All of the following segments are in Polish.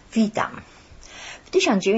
Witam. W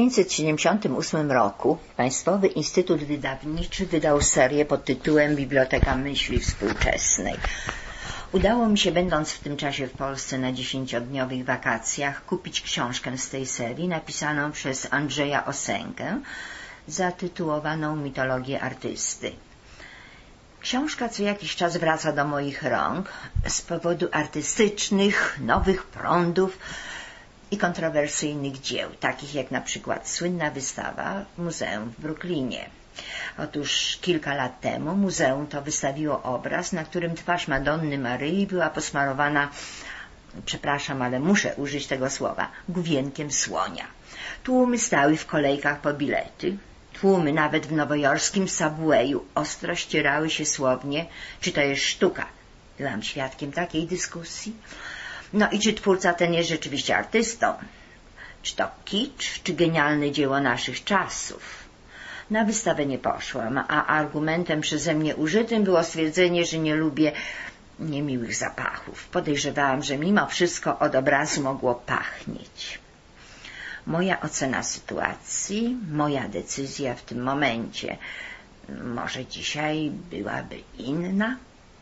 1978 roku Państwowy Instytut Wydawniczy wydał serię pod tytułem Biblioteka Myśli Współczesnej. Udało mi się, będąc w tym czasie w Polsce na 10-dniowych wakacjach, kupić książkę z tej serii napisaną przez Andrzeja Osenkę, zatytułowaną Mitologię artysty. Książka co jakiś czas wraca do moich rąk z powodu artystycznych, nowych prądów i kontrowersyjnych dzieł, takich jak na przykład słynna wystawa w muzeum w Brooklynie. Otóż kilka lat temu muzeum to wystawiło obraz, na którym twarz Madonny Maryi była posmarowana, przepraszam, ale muszę użyć tego słowa, główienkiem słonia. Tłumy stały w kolejkach po bilety. Tłumy nawet w nowojorskim Subwayu ostro ścierały się słownie, czy to jest sztuka. Byłam świadkiem takiej dyskusji. No i czy twórca ten jest rzeczywiście artystą? Czy to kicz, czy genialne dzieło naszych czasów? Na wystawę nie poszłam, a argumentem przeze mnie użytym było stwierdzenie, że nie lubię niemiłych zapachów. Podejrzewałam, że mimo wszystko od obrazu mogło pachnieć. Moja ocena sytuacji, moja decyzja w tym momencie, może dzisiaj byłaby inna?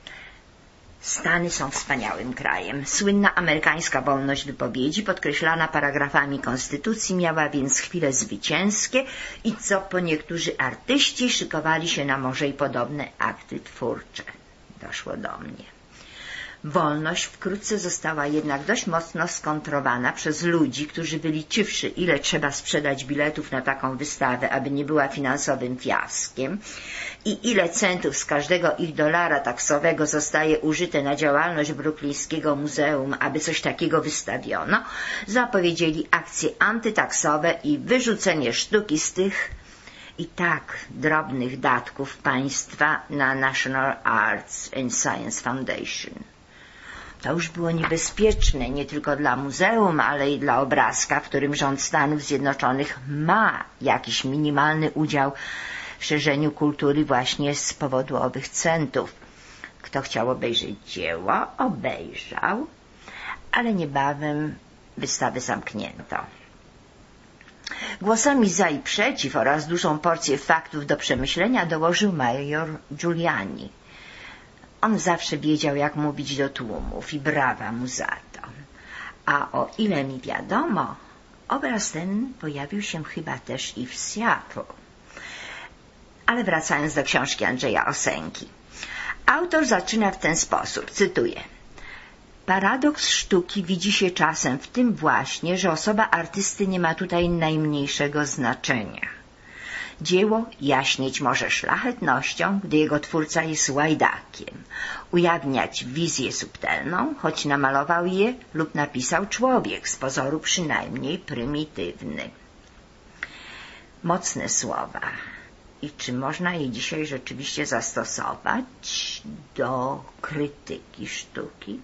Stany są wspaniałym krajem. Słynna amerykańska wolność wypowiedzi, podkreślana paragrafami konstytucji, miała więc chwile zwycięskie i co po niektórzy artyści szykowali się na może i podobne akty twórcze. Doszło do mnie. Wolność wkrótce została jednak dość mocno skontrowana przez ludzi, którzy wyliczywszy, ile trzeba sprzedać biletów na taką wystawę, aby nie była finansowym fiaskiem i ile centów z każdego ich dolara taksowego zostaje użyte na działalność brooklyńskiego muzeum, aby coś takiego wystawiono, zapowiedzieli akcje antytaksowe i wyrzucenie sztuki z tych i tak drobnych datków państwa na National Arts and Science Foundation. To już było niebezpieczne nie tylko dla muzeum, ale i dla obrazka, w którym rząd Stanów Zjednoczonych ma jakiś minimalny udział w szerzeniu kultury właśnie z powodu owych centów. Kto chciał obejrzeć dzieło, obejrzał, ale niebawem wystawę zamknięto. Głosami za i przeciw oraz dużą porcję faktów do przemyślenia dołożył major Giuliani. On zawsze wiedział, jak mówić do tłumów i brawa mu za to. A o ile mi wiadomo, obraz ten pojawił się chyba też i w Seattle. Ale wracając do książki Andrzeja Osenki. Autor zaczyna w ten sposób, cytuję. Paradoks sztuki widzi się czasem w tym właśnie, że osoba artysty nie ma tutaj najmniejszego znaczenia. Dzieło jaśnieć może szlachetnością, gdy jego twórca jest łajdakiem, ujawniać wizję subtelną, choć namalował je lub napisał człowiek, z pozoru przynajmniej prymitywny. Mocne słowa. I czy można je dzisiaj rzeczywiście zastosować do krytyki sztuki?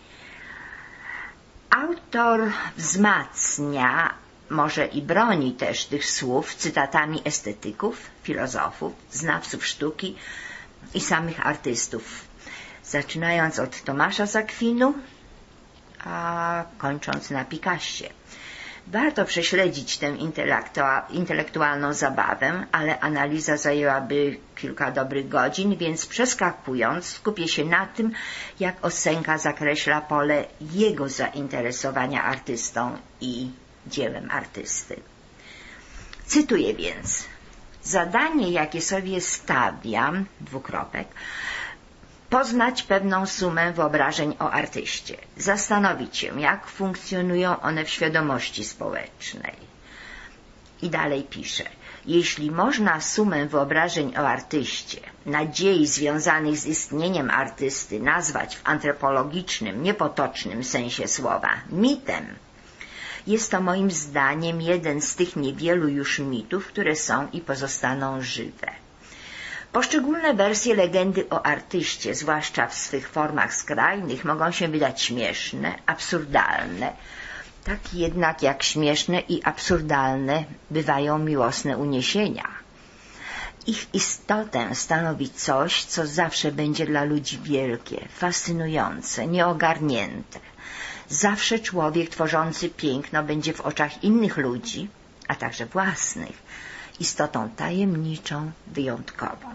Autor wzmacnia, może i broni też tych słów cytatami estetyków, filozofów, znawców sztuki i samych artystów, zaczynając od Tomasza z Akwinu, a kończąc na Picassie. Warto prześledzić tę intelektualną zabawę, ale analiza zajęłaby kilka dobrych godzin, więc przeskakując skupię się na tym, jak Osenka zakreśla pole jego zainteresowania artystą i dziełem artysty. Cytuję więc. Zadanie, jakie sobie stawiam, dwukropek, poznać pewną sumę wyobrażeń o artyście, zastanowić się, jak funkcjonują one w świadomości społecznej. I dalej pisze. Jeśli można sumę wyobrażeń o artyście, nadziei związanych z istnieniem artysty nazwać w antropologicznym, niepotocznym sensie słowa mitem, jest to moim zdaniem jeden z tych niewielu już mitów, które są i pozostaną żywe. Poszczególne wersje legendy o artyście, zwłaszcza w swych formach skrajnych, mogą się wydać śmieszne, absurdalne. Tak jednak jak śmieszne i absurdalne bywają miłosne uniesienia. Ich istotę stanowi coś, co zawsze będzie dla ludzi wielkie, fascynujące, nieogarnięte. Zawsze człowiek tworzący piękno będzie w oczach innych ludzi, a także własnych, istotą tajemniczą, wyjątkową.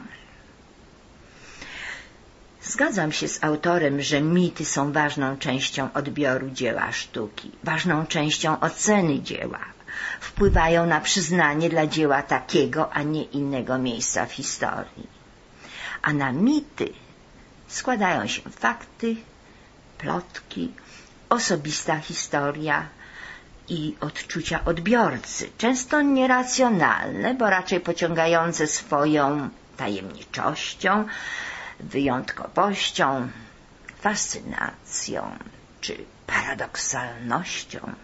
Zgadzam się z autorem, że mity są ważną częścią odbioru dzieła sztuki, ważną częścią oceny dzieła. Wpływają na przyznanie dla dzieła takiego, a nie innego miejsca w historii. A na mity składają się fakty, plotki, osobista historia i odczucia odbiorcy, często nieracjonalne, bo raczej pociągające swoją tajemniczością, wyjątkowością, fascynacją czy paradoksalnością.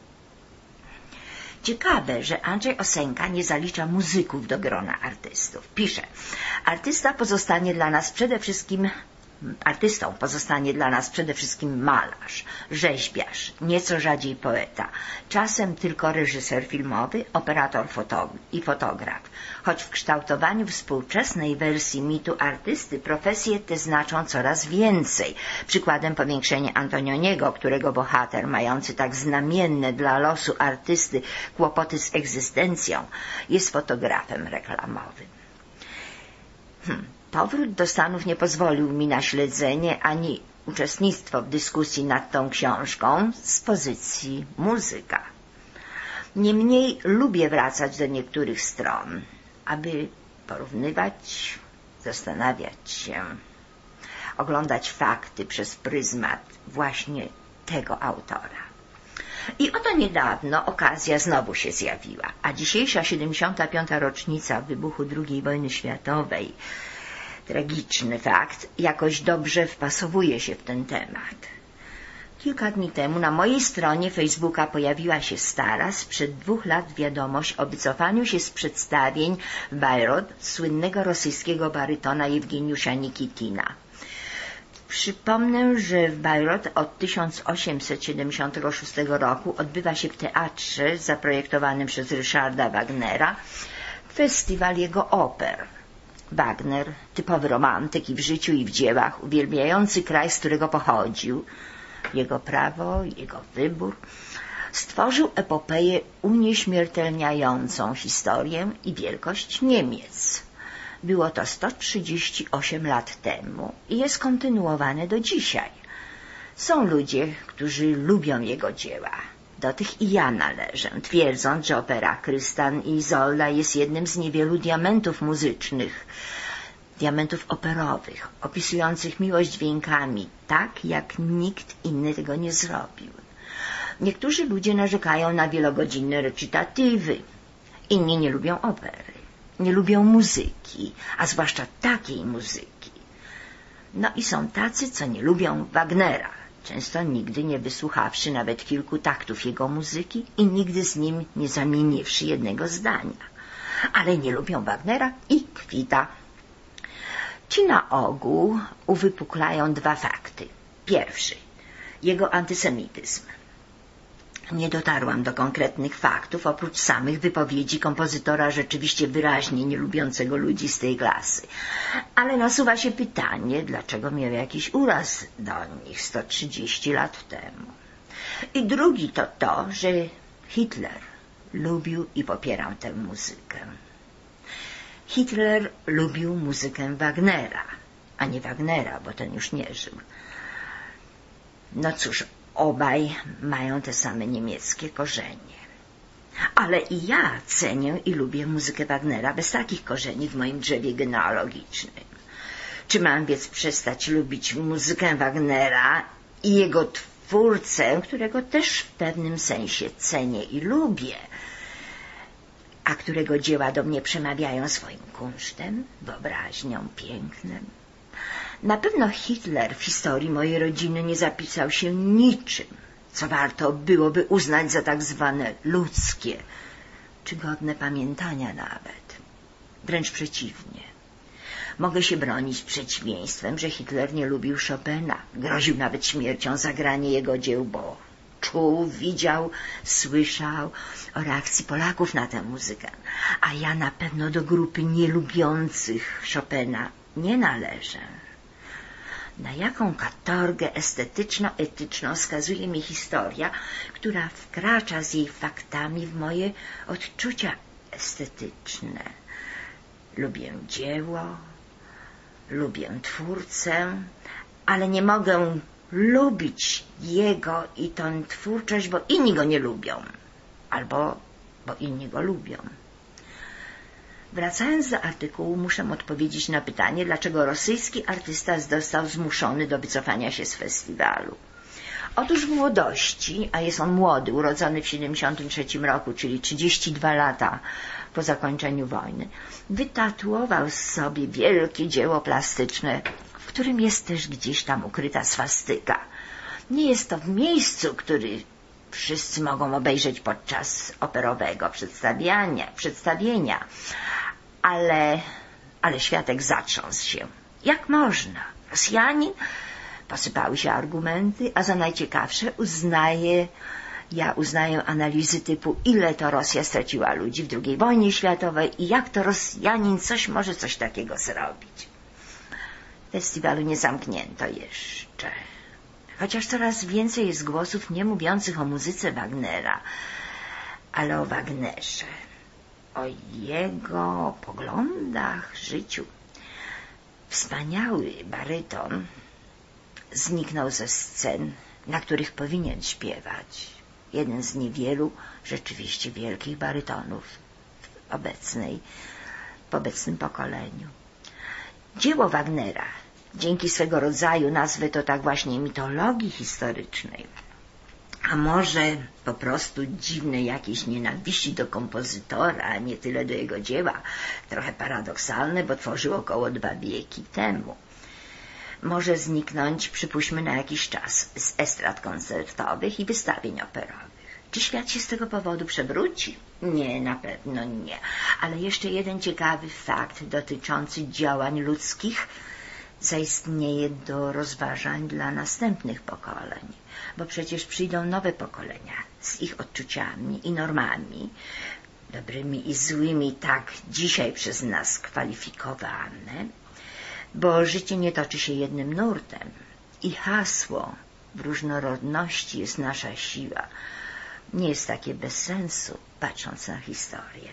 Ciekawe, że Andrzej Osenka nie zalicza muzyków do grona artystów. Pisze: artystą pozostanie dla nas przede wszystkim malarz, rzeźbiarz, nieco rzadziej poeta, czasem tylko reżyser filmowy, operator i fotograf. Choć w kształtowaniu współczesnej wersji mitu artysty profesje te znaczą coraz więcej. Przykładem powiększenie Antonioniego, którego bohater, mający tak znamienne dla losu artysty kłopoty z egzystencją, jest fotografem reklamowym. Powrót do Stanów nie pozwolił mi na śledzenie ani uczestnictwo w dyskusji nad tą książką z pozycji muzyka. Niemniej lubię wracać do niektórych stron, aby porównywać, zastanawiać się, oglądać fakty przez pryzmat właśnie tego autora. I oto niedawno okazja znowu się zjawiła, a dzisiejsza 75. rocznica wybuchu II wojny światowej, tragiczny fakt, jakoś dobrze wpasowuje się w ten temat. Kilka dni temu na mojej stronie Facebooka pojawiła się stara, sprzed 2 lat wiadomość o wycofaniu się z przedstawień w Bajrot słynnego rosyjskiego barytona Jewgeniusza Nikitina. Przypomnę, że w Bajrot od 1876 roku odbywa się w teatrze zaprojektowanym przez Ryszarda Wagnera festiwal jego oper. Wagner, typowy romantyk i w życiu i w dziełach, uwielbiający kraj, z którego pochodził, jego prawo, jego wybór, stworzył epopeję unieśmiertelniającą historię i wielkość Niemiec. Było to 138 lat temu i jest kontynuowane do dzisiaj. Są ludzie, którzy lubią jego dzieła. Do tych i ja należę, twierdząc, że opera Krystan i Izolda jest jednym z niewielu diamentów muzycznych, diamentów operowych, opisujących miłość dźwiękami tak, jak nikt inny tego nie zrobił. Niektórzy ludzie narzekają na wielogodzinne recytatywy, inni nie lubią opery, nie lubią muzyki, a zwłaszcza takiej muzyki. No i są tacy, co nie lubią Wagnera, często nigdy nie wysłuchawszy nawet kilku taktów jego muzyki i nigdy z nim nie zamieniwszy jednego zdania. Ale nie lubią Wagnera i kwita. Ci na ogół uwypuklają 2 fakty. Pierwszy, jego antysemityzm. Nie dotarłam do konkretnych faktów, oprócz samych wypowiedzi kompozytora rzeczywiście wyraźnie nie lubiącego ludzi z tej klasy. Ale nasuwa się pytanie, dlaczego miał jakiś uraz do nich 130 lat temu. I drugi to, że Hitler lubił i popierał tę muzykę. Hitler lubił muzykę Wagnera, a nie Wagnera, bo ten już nie żył. No cóż, obaj mają te same niemieckie korzenie. Ale i ja cenię i lubię muzykę Wagnera bez takich korzeni w moim drzewie genealogicznym. Czy mam więc przestać lubić muzykę Wagnera i jego twórcę, którego też w pewnym sensie cenię i lubię, a którego dzieła do mnie przemawiają swoim kunsztem, wyobraźnią, pięknem? Na pewno Hitler w historii mojej rodziny nie zapisał się niczym, co warto byłoby uznać za tak zwane ludzkie, czy godne pamiętania nawet. Wręcz przeciwnie. Mogę się bronić przeciwieństwem, że Hitler nie lubił Chopina. Groził nawet śmiercią za granie jego dzieł, bo czuł, widział, słyszał o reakcji Polaków na tę muzykę. A ja na pewno do grupy nielubiących Chopina nie należę. Na jaką katorgę estetyczno-etyczną skazuje mi historia, która wkracza z jej faktami w moje odczucia estetyczne. Lubię dzieło, lubię twórcę, ale nie mogę lubić jego i tą twórczość, bo inni go nie lubią, albo bo inni go lubią. Wracając do artykułu, muszę odpowiedzieć na pytanie, dlaczego rosyjski artysta został zmuszony do wycofania się z festiwalu. Otóż w młodości, a jest on młody, urodzony w 1973 roku, czyli 32 lata po zakończeniu wojny, wytatuował sobie wielkie dzieło plastyczne, w którym jest też gdzieś tam ukryta swastyka. Nie jest to w miejscu, który wszyscy mogą obejrzeć podczas operowego przedstawienia, ale świadek zatrząsł się. Jak można? Rosjanin? Posypały się argumenty, a za najciekawsze uznaję analizy typu, ile to Rosja straciła ludzi w II wojnie światowej i jak to Rosjanin może coś takiego zrobić. Festiwalu nie zamknięto jeszcze. Chociaż coraz więcej jest głosów nie mówiących o muzyce Wagnera, ale o Wagnerze, o jego poglądach, życiu. Wspaniały baryton zniknął ze scen, na których powinien śpiewać. Jeden z niewielu rzeczywiście wielkich barytonów w obecnym pokoleniu. Dzieło Wagnera, dzięki swego rodzaju, nazwę to tak właśnie, mitologii historycznej, a może po prostu dziwnej jakiejś nienawiści do kompozytora, a nie tyle do jego dzieła, trochę paradoksalne, bo tworzył około 2 wieki temu, może zniknąć, przypuśćmy, na jakiś czas z estrad koncertowych i wystawień operowych. Czy świat się z tego powodu przewróci? Nie, na pewno nie. Ale jeszcze jeden ciekawy fakt dotyczący działań ludzkich zaistnieje do rozważań dla następnych pokoleń, bo przecież przyjdą nowe pokolenia z ich odczuciami i normami, dobrymi i złymi, tak dzisiaj przez nas kwalifikowane, bo życie nie toczy się jednym nurtem i hasło w różnorodności jest nasza siła nie jest takie bez sensu, patrząc na historię.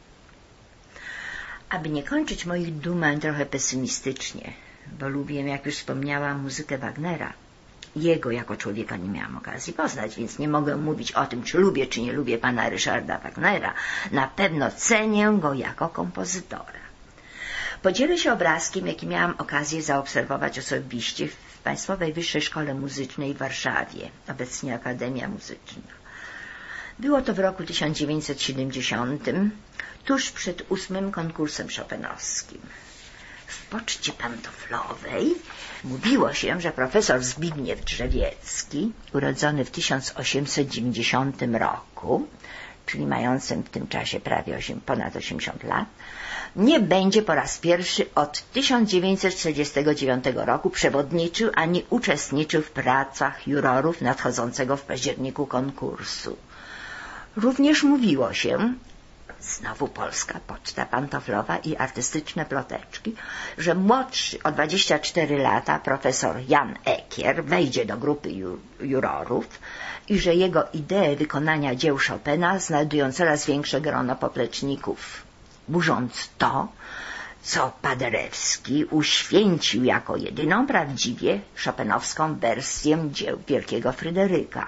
Aby nie kończyć moich dumań trochę pesymistycznie, bo lubię, jak już wspomniałam, muzykę Wagnera. Jego jako człowieka nie miałam okazji poznać, więc nie mogę mówić o tym, czy lubię, czy nie lubię pana Ryszarda Wagnera. Na pewno cenię go jako kompozytora. Podzielę się obrazkiem, jaki miałam okazję zaobserwować osobiście w Państwowej Wyższej Szkole Muzycznej w Warszawie, obecnie Akademia Muzyczna. Było to w roku 1970, tuż przed 8. konkursem chopinowskim. W poczcie pantoflowej mówiło się, że profesor Zbigniew Drzewiecki, urodzony w 1890 roku, czyli mającym w tym czasie prawie ponad 80 lat, nie będzie po raz pierwszy od 1949 roku przewodniczył ani uczestniczył w pracach jurorów nadchodzącego w październiku konkursu. Również mówiło się, znowu polska poczta pantoflowa i artystyczne ploteczki, że młodszy o 24 lata profesor Jan Ekier wejdzie do grupy jurorów i że jego idee wykonania dzieł Chopina znajdują coraz większe grono popleczników, burząc to, co Paderewski uświęcił jako jedyną prawdziwie chopinowską wersję dzieł wielkiego Fryderyka.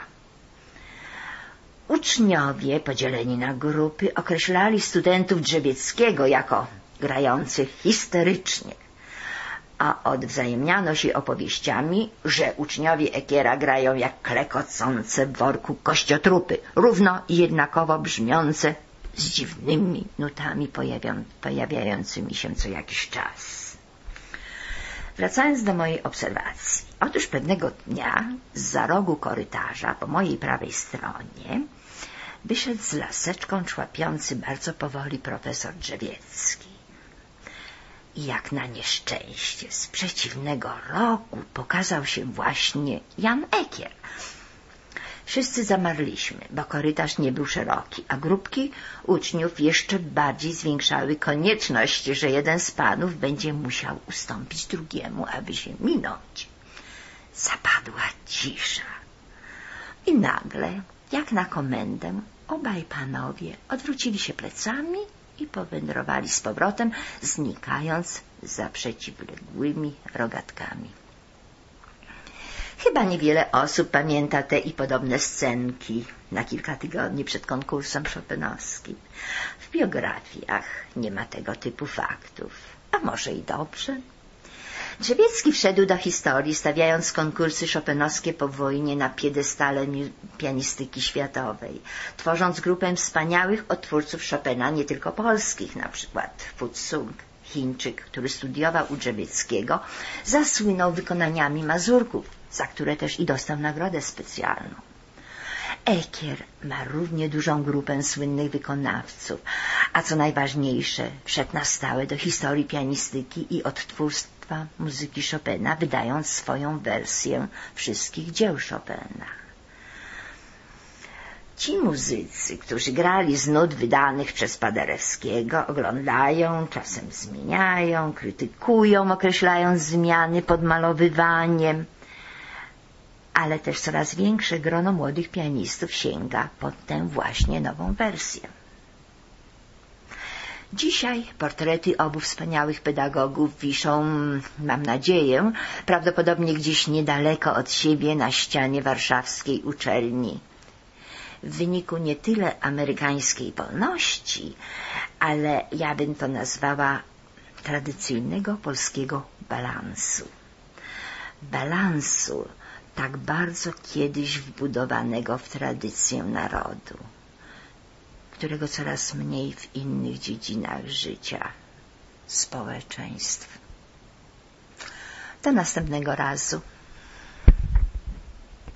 Uczniowie, podzieleni na grupy, określali studentów Drzewieckiego jako grających histerycznie, a odwzajemniano się opowieściami, że uczniowie Ekiera grają jak klekocące w worku kościotrupy, równo i jednakowo brzmiące, z dziwnymi nutami pojawiającymi się co jakiś czas. Wracając do mojej obserwacji. Otóż pewnego dnia zza rogu korytarza po mojej prawej stronie wyszedł z laseczką człapiący bardzo powoli profesor Drzewiecki. I jak na nieszczęście z przeciwnego rogu pokazał się właśnie Jan Ekier. Wszyscy zamarliśmy, bo korytarz nie był szeroki, a grupki uczniów jeszcze bardziej zwiększały konieczność, że jeden z panów będzie musiał ustąpić drugiemu, aby się minąć. Zapadła cisza. I nagle, jak na komendę, obaj panowie odwrócili się plecami i powędrowali z powrotem, znikając za przeciwległymi rogatkami. Chyba niewiele osób pamięta te i podobne scenki na kilka tygodni przed konkursem chopinowskim. W biografiach nie ma tego typu faktów, a może i dobrze. Drzewiecki wszedł do historii, stawiając konkursy chopinowskie po wojnie na piedestale pianistyki światowej, tworząc grupę wspaniałych odtwórców Chopina, nie tylko polskich, na przykład Fu Sung, Chińczyk, który studiował u Drzewieckiego, zasłynął wykonaniami mazurków, za które też i dostał nagrodę specjalną. Ekier ma równie dużą grupę słynnych wykonawców, a co najważniejsze, wszedł na stałe do historii pianistyki i odtwórstwa muzyki Chopina, wydając swoją wersję wszystkich dzieł Chopina. Ci muzycy, którzy grali z nut wydanych przez Paderewskiego, oglądają, czasem zmieniają, krytykują, określając zmiany podmalowywaniem, ale też coraz większe grono młodych pianistów sięga po tę właśnie nową wersję. Dzisiaj portrety obu wspaniałych pedagogów wiszą, mam nadzieję, prawdopodobnie gdzieś niedaleko od siebie na ścianie warszawskiej uczelni. W wyniku nie tyle amerykańskiej wolności, ale ja bym to nazwała tradycyjnego polskiego balansu. Balansu tak bardzo kiedyś wbudowanego w tradycję narodu, którego coraz mniej w innych dziedzinach życia społeczeństw. Do następnego razu.